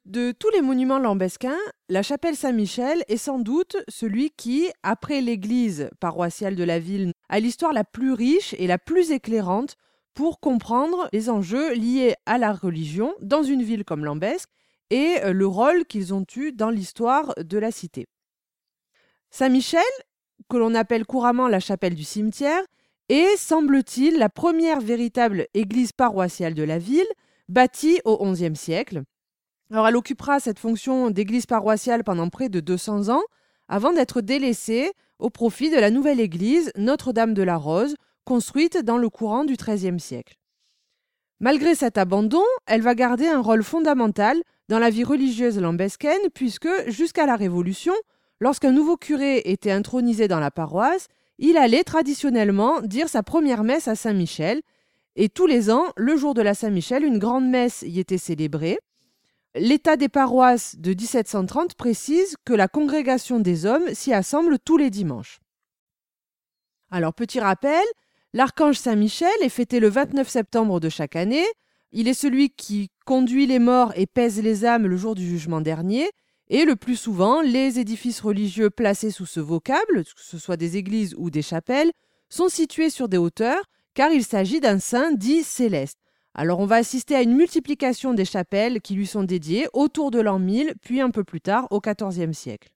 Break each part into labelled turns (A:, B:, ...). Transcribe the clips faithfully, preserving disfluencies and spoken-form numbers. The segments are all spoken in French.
A: De tous les monuments lambesquins, la chapelle Saint-Michel est sans doute celui qui, après l'église paroissiale de la ville, a l'histoire la plus riche et la plus éclairante pour comprendre les enjeux liés à la religion dans une ville comme Lambesc et le rôle qu'ils ont eu dans l'histoire de la cité. Saint-Michel, que l'on appelle couramment la chapelle du cimetière, est, semble-t-il, la première véritable église paroissiale de la ville, bâtie au onzième siècle. Alors, elle occupera cette fonction d'église paroissiale pendant près de deux cents ans, avant d'être délaissée au profit de la nouvelle église Notre-Dame de la Rose, construite dans le courant du treizième siècle. Malgré cet abandon, elle va garder un rôle fondamental dans la vie religieuse lambesquaine, puisque, jusqu'à la Révolution, lorsqu'un nouveau curé était intronisé dans la paroisse, il allait traditionnellement dire sa première messe à Saint-Michel, et tous les ans, le jour de la Saint-Michel, une grande messe y était célébrée. L'état des paroisses de dix-sept cent trente précise que la congrégation des hommes s'y assemble tous les dimanches. Alors, petit rappel, l'archange Saint-Michel est fêté le vingt-neuf septembre de chaque année. Il est celui qui conduit les morts et pèse les âmes le jour du jugement dernier. Et le plus souvent, les édifices religieux placés sous ce vocable, que ce soit des églises ou des chapelles, sont situés sur des hauteurs, car il s'agit d'un saint dit céleste. Alors on va assister à une multiplication des chapelles qui lui sont dédiées autour de l'an mille, puis un peu plus tard au quatorzième siècle.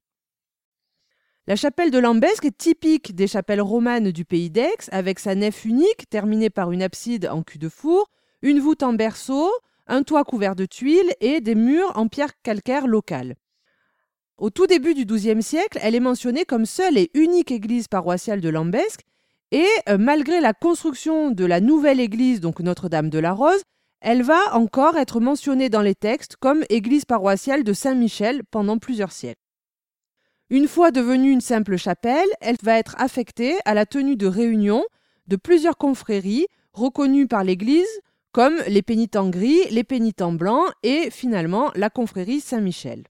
A: La chapelle de Lambesc est typique des chapelles romanes du pays d'Aix, avec sa nef unique terminée par une abside en cul-de-four, une voûte en berceau, un toit couvert de tuiles et des murs en pierre calcaire locale. Au tout début du douzième siècle, elle est mentionnée comme seule et unique église paroissiale de Lambesc. Et euh, malgré la construction de la nouvelle église, donc Notre-Dame de la Rose, elle va encore être mentionnée dans les textes comme église paroissiale de Saint-Michel pendant plusieurs siècles. Une fois devenue une simple chapelle, elle va être affectée à la tenue de réunions de plusieurs confréries reconnues par l'église comme les pénitents gris, les pénitents blancs et finalement la confrérie Saint-Michel.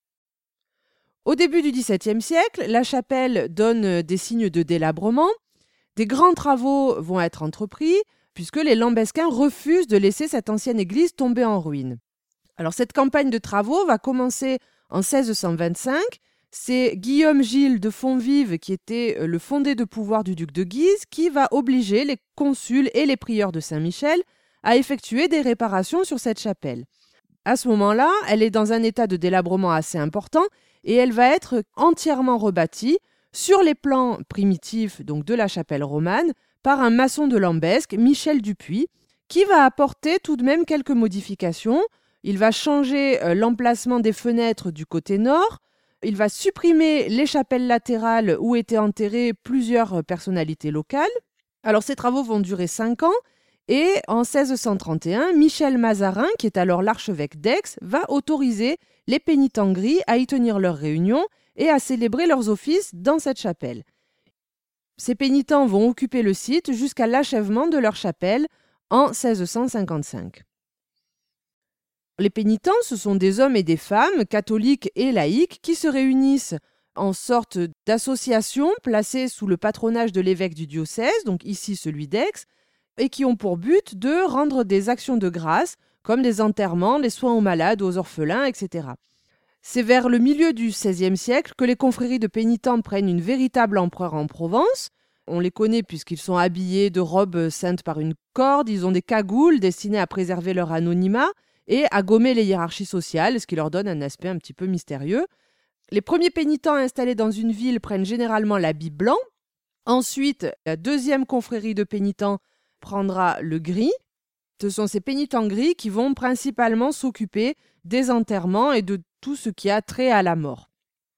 A: Au début du dix-septième siècle, la chapelle donne des signes de délabrement. Des grands travaux vont être entrepris puisque les Lambesquins refusent de laisser cette ancienne église tomber en ruine. Alors cette campagne de travaux va commencer en seize cent vingt-cinq. C'est Guillaume Gilles de Fonvive, qui était le fondé de pouvoir du duc de Guise, qui va obliger les consuls et les prieurs de Saint-Michel à effectuer des réparations sur cette chapelle. À ce moment-là, elle est dans un état de délabrement assez important et elle va être entièrement rebâtie sur les plans primitifs donc de la chapelle romane par un maçon de Lambesc, Michel Dupuis, qui va apporter tout de même quelques modifications. Il va changer euh, l'emplacement des fenêtres du côté nord, il va supprimer les chapelles latérales où étaient enterrées plusieurs personnalités locales. Alors ces travaux vont durer cinq ans et en seize cent trente et un, Michel Mazarin, qui est alors l'archevêque d'Aix, va autoriser les pénitents gris à y tenir leurs réunions et à célébrer leurs offices dans cette chapelle. Ces pénitents vont occuper le site jusqu'à l'achèvement de leur chapelle en seize cent cinquante-cinq. Les pénitents, ce sont des hommes et des femmes, catholiques et laïcs, qui se réunissent en sorte d'association placée sous le patronage de l'évêque du diocèse, donc ici celui d'Aix, et qui ont pour but de rendre des actions de grâce, comme des enterrements, les soins aux malades, aux orphelins, et cetera. C'est vers le milieu du seizième siècle que les confréries de pénitents prennent une véritable ampleur en Provence. On les connaît puisqu'ils sont habillés de robes ceintes par une corde, ils ont des cagoules destinées à préserver leur anonymat et à gommer les hiérarchies sociales, ce qui leur donne un aspect un petit peu mystérieux. Les premiers pénitents installés dans une ville prennent généralement l'habit blanc. Ensuite, la deuxième confrérie de pénitents prendra le gris. Ce sont ces pénitents gris qui vont principalement s'occuper des enterrements et de tout ce qui a trait à la mort.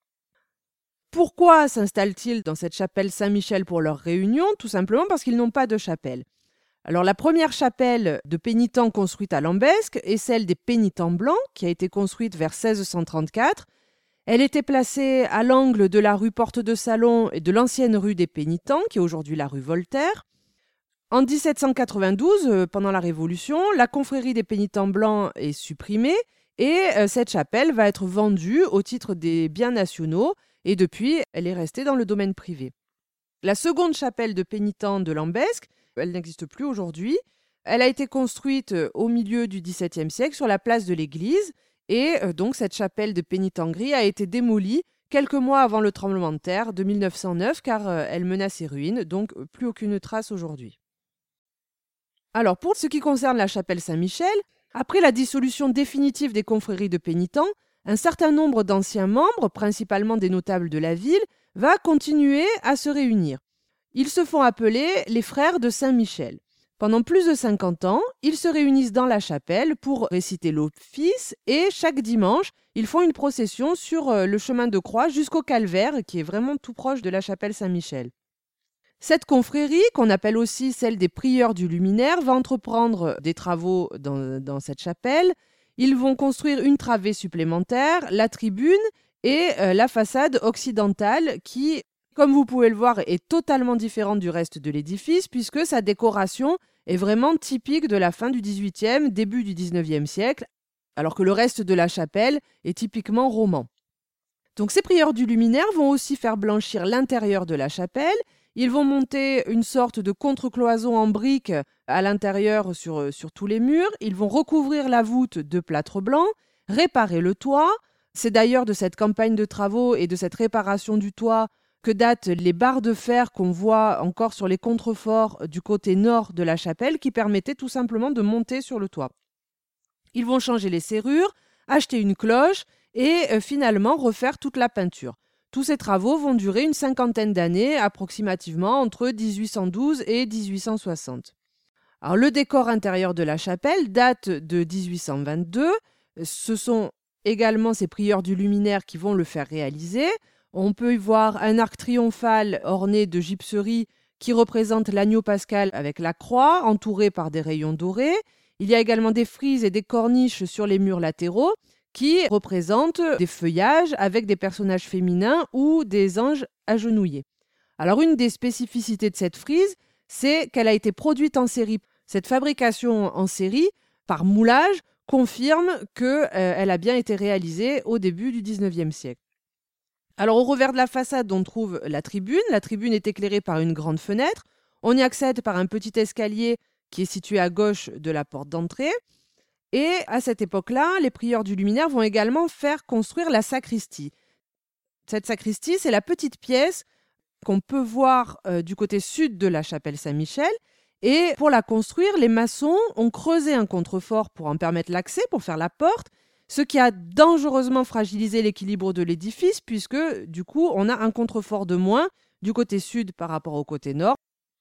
A: Pourquoi s'installent-ils dans cette chapelle Saint-Michel pour leurs réunions ? Tout simplement parce qu'ils n'ont pas de chapelle. Alors la première chapelle de pénitents construite à Lambesc est celle des pénitents blancs, qui a été construite vers seize cent trente-quatre. Elle était placée à l'angle de la rue Porte de Salon et de l'ancienne rue des Pénitents, qui est aujourd'hui la rue Voltaire. En dix-sept cent quatre-vingt-douze, pendant la Révolution, la confrérie des pénitents blancs est supprimée et cette chapelle va être vendue au titre des biens nationaux et depuis, elle est restée dans le domaine privé. La seconde chapelle de pénitents de Lambesc, elle n'existe plus aujourd'hui. Elle a été construite au milieu du dix-septième siècle sur la place de l'église Et euh, donc cette chapelle de pénitencierie a été démolie quelques mois avant le tremblement de terre de mille neuf cent neuf car euh, elle menaçait ruine, donc euh, plus aucune trace aujourd'hui. Alors pour ce qui concerne la chapelle Saint-Michel, après la dissolution définitive des confréries de pénitents, un certain nombre d'anciens membres, principalement des notables de la ville, va continuer à se réunir. Ils se font appeler les frères de Saint-Michel. Pendant plus de cinquante ans, ils se réunissent dans la chapelle pour réciter l'office et chaque dimanche, ils font une procession sur le chemin de croix jusqu'au calvaire qui est vraiment tout proche de la chapelle Saint-Michel. Cette confrérie, qu'on appelle aussi celle des prieurs du luminaire, va entreprendre des travaux dans, dans cette chapelle. Ils vont construire une travée supplémentaire, la tribune et euh, la façade occidentale qui, comme vous pouvez le voir, est totalement différente du reste de l'édifice puisque sa décoration est vraiment typique de la fin du dix-huitième, début du dix-neuvième siècle, alors que le reste de la chapelle est typiquement roman. Donc ces prieurs du luminaire vont aussi faire blanchir l'intérieur de la chapelle. Ils vont monter une sorte de contre-cloison en briques à l'intérieur sur, sur tous les murs. Ils vont recouvrir la voûte de plâtre blanc, réparer le toit. C'est d'ailleurs de cette campagne de travaux et de cette réparation du toit que datent les barres de fer qu'on voit encore sur les contreforts du côté nord de la chapelle qui permettaient tout simplement de monter sur le toit. Ils vont changer les serrures, acheter une cloche et euh, finalement refaire toute la peinture. Tous ces travaux vont durer une cinquantaine d'années, approximativement entre dix-huit cent douze et dix-huit cent soixante. Alors, le décor intérieur de la chapelle date de dix-huit cent vingt-deux. Ce sont également ces prieurs du luminaire qui vont le faire réaliser. On peut y voir un arc triomphal orné de gypseries qui représente l'agneau pascal avec la croix, entouré par des rayons dorés. Il y a également des frises et des corniches sur les murs latéraux qui représentent des feuillages avec des personnages féminins ou des anges agenouillés. Alors une des spécificités de cette frise, c'est qu'elle a été produite en série. Cette fabrication en série, par moulage, confirme qu'elle euh, a bien été réalisée au début du dix-neuvième siècle. Alors au revers de la façade, on trouve la tribune. La tribune est éclairée par une grande fenêtre. On y accède par un petit escalier qui est situé à gauche de la porte d'entrée. Et à cette époque-là, les prieurs du luminaire vont également faire construire la sacristie. Cette sacristie, c'est la petite pièce qu'on peut voir euh, du côté sud de la chapelle Saint-Michel. Et pour la construire, les maçons ont creusé un contrefort pour en permettre l'accès, pour faire la porte, ce qui a dangereusement fragilisé l'équilibre de l'édifice, puisque du coup, on a un contrefort de moins du côté sud par rapport au côté nord.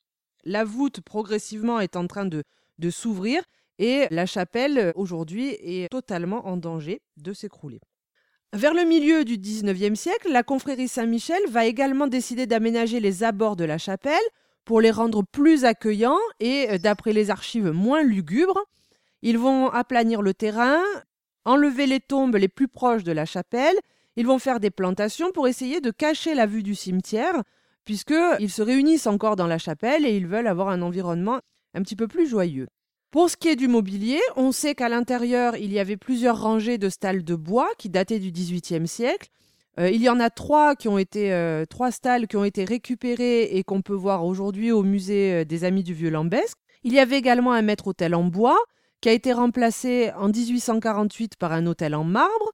A: La voûte, progressivement, est en train de, de s'ouvrir. Et la chapelle, aujourd'hui, est totalement en danger de s'écrouler. Vers le milieu du dix-neuvième siècle, la confrérie Saint-Michel va également décider d'aménager les abords de la chapelle pour les rendre plus accueillants et, d'après les archives, moins lugubres. Ils vont aplanir le terrain, enlever les tombes les plus proches de la chapelle. Ils vont faire des plantations pour essayer de cacher la vue du cimetière, puisqu'ils se réunissent encore dans la chapelle et ils veulent avoir un environnement un petit peu plus joyeux. Pour ce qui est du mobilier, on sait qu'à l'intérieur, il y avait plusieurs rangées de stalles de bois qui dataient du dix-huitième siècle. Euh, il y en a trois, qui ont été, euh, trois stalles qui ont été récupérées et qu'on peut voir aujourd'hui au musée des Amis du Vieux-Lambesc. Il y avait également un maître-autel en bois qui a été remplacé en dix-huit cent quarante-huit par un autel en marbre.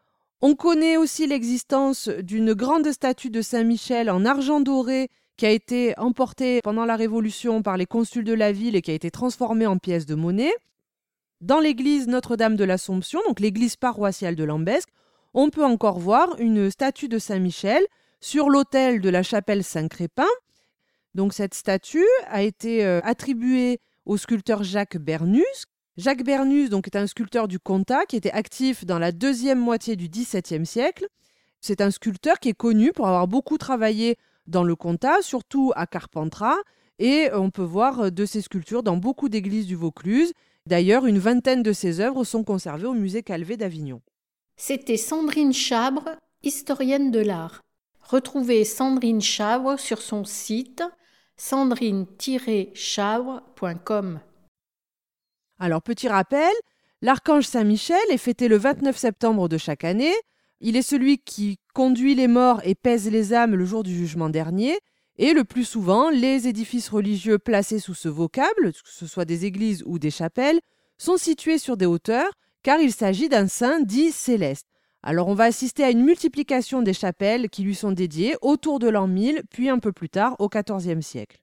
A: On connaît aussi l'existence d'une grande statue de Saint-Michel en argent doré qui a été emportée pendant la Révolution par les consuls de la ville et qui a été transformée en pièce de monnaie. Dans l'église Notre-Dame de l'Assomption, donc l'église paroissiale de Lambesc, on peut encore voir une statue de Saint-Michel sur l'autel de la chapelle Saint-Crépin. Donc cette statue a été euh, attribuée au sculpteur Jacques Bernus. Jacques Bernus donc, est un sculpteur du Comtat qui était actif dans la deuxième moitié du dix-septième siècle. C'est un sculpteur qui est connu pour avoir beaucoup travaillé dans le Comtat, surtout à Carpentras, et on peut voir de ses sculptures dans beaucoup d'églises du Vaucluse. D'ailleurs, une vingtaine de ses œuvres sont conservées au musée Calvet d'Avignon.
B: C'était Sandrine Chabre, historienne de l'art. Retrouvez Sandrine Chabre sur son site sandrine tiret chabre point com.
A: Alors, petit rappel, l'archange Saint-Michel est fêté le vingt-neuf septembre de chaque année. Il est celui qui conduit les morts et pèse les âmes le jour du jugement dernier. Et le plus souvent, les édifices religieux placés sous ce vocable, que ce soit des églises ou des chapelles, sont situés sur des hauteurs, car il s'agit d'un saint dit céleste. Alors on va assister à une multiplication des chapelles qui lui sont dédiées autour de l'an mille, puis un peu plus tard au quatorzième siècle.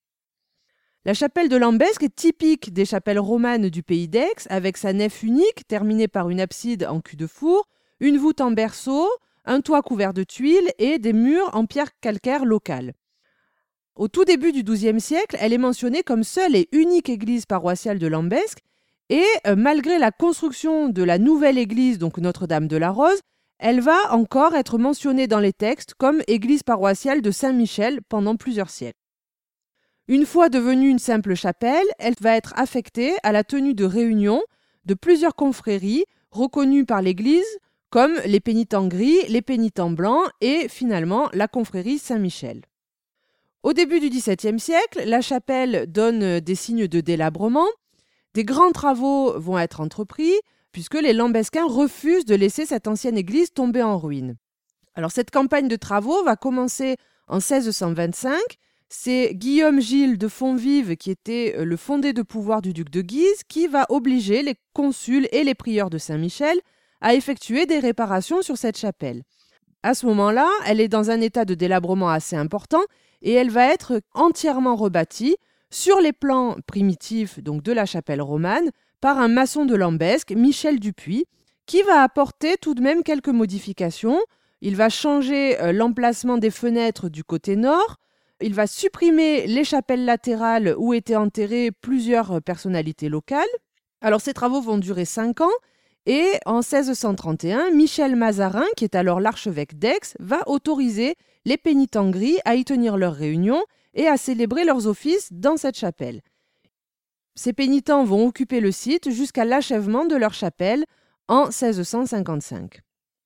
A: La chapelle de Lambesc est typique des chapelles romanes du pays d'Aix, avec sa nef unique terminée par une abside en cul-de-four, une voûte en berceau, un toit couvert de tuiles et des murs en pierre calcaire locale. Au tout début du douzième siècle, elle est mentionnée comme seule et unique église paroissiale de Lambesc, et euh, malgré la construction de la nouvelle église, donc Notre-Dame de la Rose, elle va encore être mentionnée dans les textes comme église paroissiale de Saint-Michel pendant plusieurs siècles. Une fois devenue une simple chapelle, elle va être affectée à la tenue de réunions de plusieurs confréries reconnues par l'Église comme les pénitents gris, les pénitents blancs et finalement la confrérie Saint-Michel. Au début du dix-septième siècle, la chapelle donne des signes de délabrement. Des grands travaux vont être entrepris puisque les Lambescains refusent de laisser cette ancienne église tomber en ruine. Alors cette campagne de travaux va commencer en seize cent vingt-cinq. C'est Guillaume Gilles de Fonvive, qui était le fondé de pouvoir du duc de Guise, qui va obliger les consuls et les prieurs de Saint-Michel à effectuer des réparations sur cette chapelle. À ce moment-là, elle est dans un état de délabrement assez important et elle va être entièrement rebâtie sur les plans primitifs donc de la chapelle romane par un maçon de Lambesc, Michel Dupuis, qui va apporter tout de même quelques modifications. Il va changer euh, l'emplacement des fenêtres du côté nord. Il va supprimer les chapelles latérales où étaient enterrées plusieurs personnalités locales. Alors ces travaux vont durer cinq ans et en seize cent trente et un, Michel Mazarin, qui est alors l'archevêque d'Aix, va autoriser les pénitents gris à y tenir leurs réunions et à célébrer leurs offices dans cette chapelle. Ces pénitents vont occuper le site jusqu'à l'achèvement de leur chapelle en seize cent cinquante-cinq.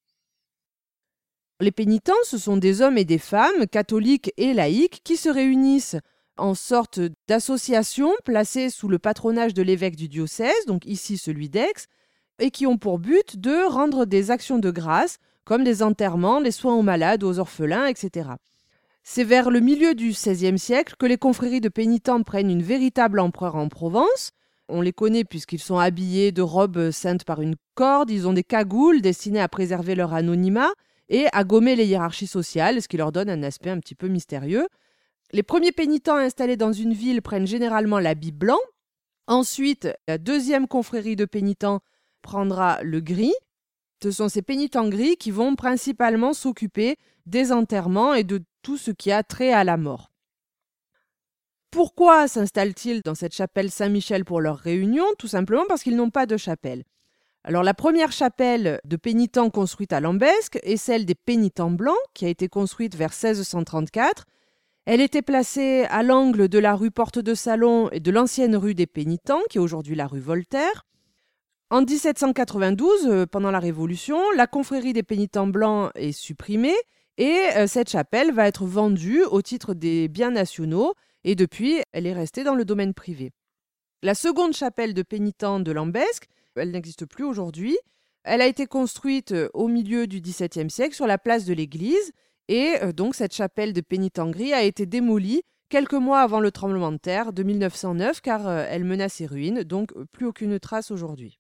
A: Les pénitents, ce sont des hommes et des femmes, catholiques et laïcs, qui se réunissent en sorte d'association placée sous le patronage de l'évêque du diocèse, donc ici celui d'Aix, et qui ont pour but de rendre des actions de grâce, comme des enterrements, les soins aux malades, aux orphelins, et cetera. C'est vers le milieu du seizième siècle que les confréries de pénitents prennent une véritable ampleur en Provence. On les connaît puisqu'ils sont habillés de robes ceintes par une corde, ils ont des cagoules destinées à préserver leur anonymat, et à gommer les hiérarchies sociales, ce qui leur donne un aspect un petit peu mystérieux. Les premiers pénitents installés dans une ville prennent généralement l'habit blanc. Ensuite, la deuxième confrérie de pénitents prendra le gris. Ce sont ces pénitents gris qui vont principalement s'occuper des enterrements et de tout ce qui a trait à la mort. Pourquoi s'installent-ils dans cette chapelle Saint-Michel pour leurs réunions ? Tout simplement parce qu'ils n'ont pas de chapelle. Alors la première chapelle de pénitents construite à Lambesc est celle des pénitents blancs, qui a été construite vers seize cent trente-quatre. Elle était placée à l'angle de la rue Porte de Salon et de l'ancienne rue des Pénitents, qui est aujourd'hui la rue Voltaire. En dix-sept cent quatre-vingt-douze, pendant la Révolution, la confrérie des pénitents blancs est supprimée et cette chapelle va être vendue au titre des biens nationaux et depuis, elle est restée dans le domaine privé. La seconde chapelle de pénitents de Lambesc, elle n'existe plus aujourd'hui. Elle a été construite au milieu du dix-septième siècle sur la place de l'église et donc cette chapelle de pénitents gris a été démolie quelques mois avant le tremblement de terre de mille neuf cent neuf car elle menaçait ruine, donc plus aucune trace aujourd'hui.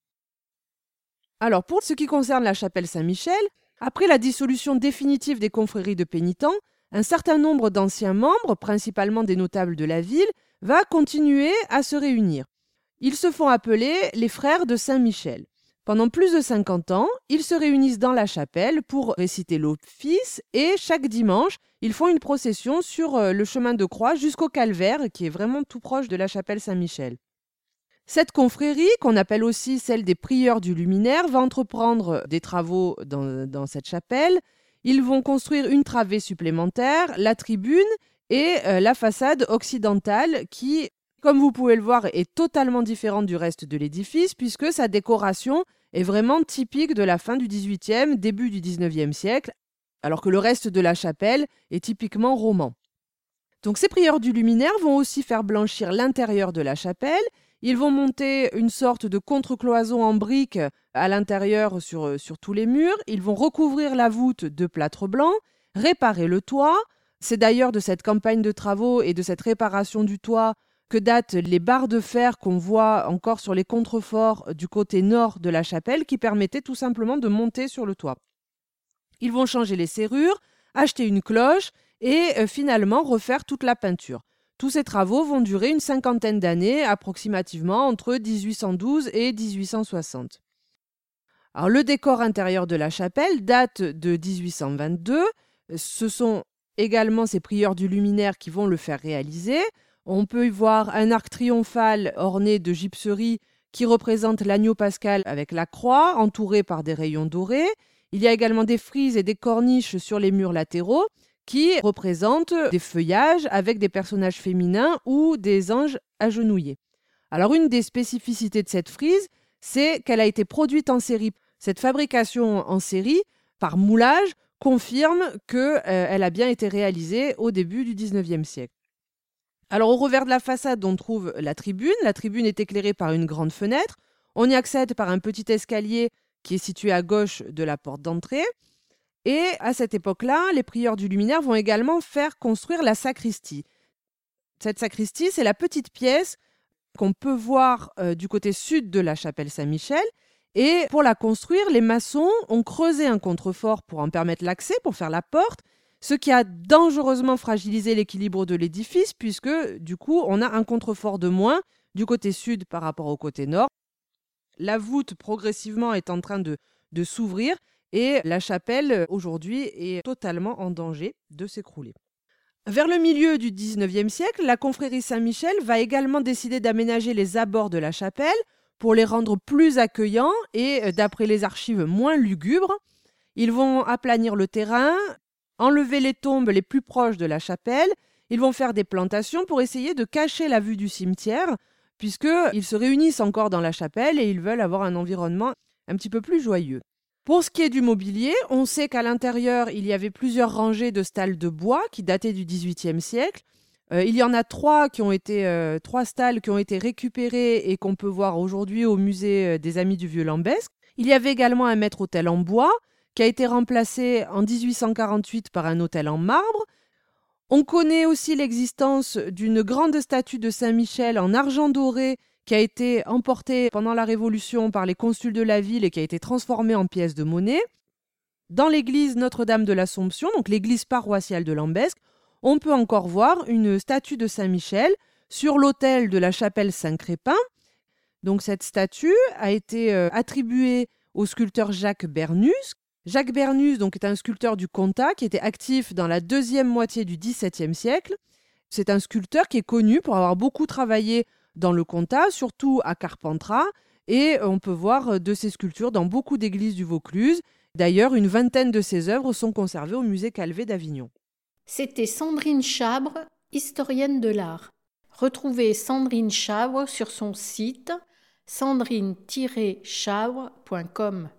A: Alors pour ce qui concerne la chapelle Saint-Michel, après la dissolution définitive des confréries de pénitents, un certain nombre d'anciens membres, principalement des notables de la ville, va continuer à se réunir. Ils se font appeler les frères de Saint-Michel. Pendant plus de cinquante ans, ils se réunissent dans la chapelle pour réciter l'office et chaque dimanche, ils font une procession sur le chemin de croix jusqu'au calvaire qui est vraiment tout proche de la chapelle Saint-Michel. Cette confrérie, qu'on appelle aussi celle des prieurs du luminaire, va entreprendre des travaux dans, dans cette chapelle. Ils vont construire une travée supplémentaire, la tribune et euh, la façade occidentale qui, comme vous pouvez le voir, est totalement différente du reste de l'édifice puisque sa décoration est vraiment typique de la fin du dix-huitième, début du dix-neuvième siècle, alors que le reste de la chapelle est typiquement roman. Donc ces prieurs du luminaire vont aussi faire blanchir l'intérieur de la chapelle. Ils vont monter une sorte de contre-cloison en briques à l'intérieur sur, sur tous les murs. Ils vont recouvrir la voûte de plâtre blanc, réparer le toit. C'est d'ailleurs de cette campagne de travaux et de cette réparation du toit que datent les barres de fer qu'on voit encore sur les contreforts du côté nord de la chapelle qui permettaient tout simplement de monter sur le toit. Ils vont changer les serrures, acheter une cloche et euh, finalement refaire toute la peinture. Tous ces travaux vont durer une cinquantaine d'années, approximativement entre dix-huit cent douze et dix-huit cent soixante. Alors, le décor intérieur de la chapelle date de dix-huit cent vingt-deux. Ce sont également ces prieurs du luminaire qui vont le faire réaliser. On peut y voir un arc triomphal orné de gypseries qui représente l'agneau pascal avec la croix, entouré par des rayons dorés. Il y a également des frises et des corniches sur les murs latéraux qui représentent des feuillages avec des personnages féminins ou des anges agenouillés. Alors, une des spécificités de cette frise, c'est qu'elle a été produite en série. Cette fabrication en série, par moulage, confirme qu'elle euh, a bien été réalisée au début du dix-neuvième siècle. Alors, au revers de la façade, on trouve la tribune. La tribune est éclairée par une grande fenêtre. On y accède par un petit escalier qui est situé à gauche de la porte d'entrée. Et à cette époque-là, les prieurs du luminaire vont également faire construire la sacristie. Cette sacristie, c'est la petite pièce qu'on peut voir euh, du côté sud de la chapelle Saint-Michel. Et pour la construire, les maçons ont creusé un contrefort pour en permettre l'accès, pour faire la porte, ce qui a dangereusement fragilisé l'équilibre de l'édifice, puisque du coup, on a un contrefort de moins du côté sud par rapport au côté nord. La voûte, progressivement, est en train de, de s'ouvrir et la chapelle, aujourd'hui, est totalement en danger de s'écrouler. Vers le milieu du dix-neuvième siècle, la confrérie Saint-Michel va également décider d'aménager les abords de la chapelle pour les rendre plus accueillants et, d'après les archives, moins lugubres. Ils vont aplanir le terrain, enlever les tombes les plus proches de la chapelle. Ils vont faire des plantations pour essayer de cacher la vue du cimetière, puisqu'ils se réunissent encore dans la chapelle et ils veulent avoir un environnement un petit peu plus joyeux. Pour ce qui est du mobilier, on sait qu'à l'intérieur, il y avait plusieurs rangées de stalles de bois qui dataient du dix-huitième siècle. Euh, il y en a trois, qui ont été, euh, trois stalles qui ont été récupérées et qu'on peut voir aujourd'hui au musée des Amis du Vieux-Lambesc. Il y avait également un maître-autel en bois qui a été remplacé en dix-huit cent quarante-huit par un autel en marbre. On connaît aussi l'existence d'une grande statue de Saint-Michel en argent doré qui a été emportée pendant la Révolution par les consuls de la ville et qui a été transformée en pièce de monnaie. Dans l'église Notre-Dame de l'Assomption, donc l'église paroissiale de Lambesc, on peut encore voir une statue de Saint-Michel sur l'autel de la chapelle Saint-Crépin. Donc cette statue a été euh, attribuée au sculpteur Jacques Bernus. Jacques Bernus donc, est un sculpteur du Comtat qui était actif dans la deuxième moitié du dix-septième siècle. C'est un sculpteur qui est connu pour avoir beaucoup travaillé dans le Comtat, surtout à Carpentras, et on peut voir de ses sculptures dans beaucoup d'églises du Vaucluse. D'ailleurs, une vingtaine de ses œuvres sont conservées au musée Calvet d'Avignon.
B: C'était Sandrine Chabre, historienne de l'art. Retrouvez Sandrine Chabre sur son site sandrine tiret chabre point com.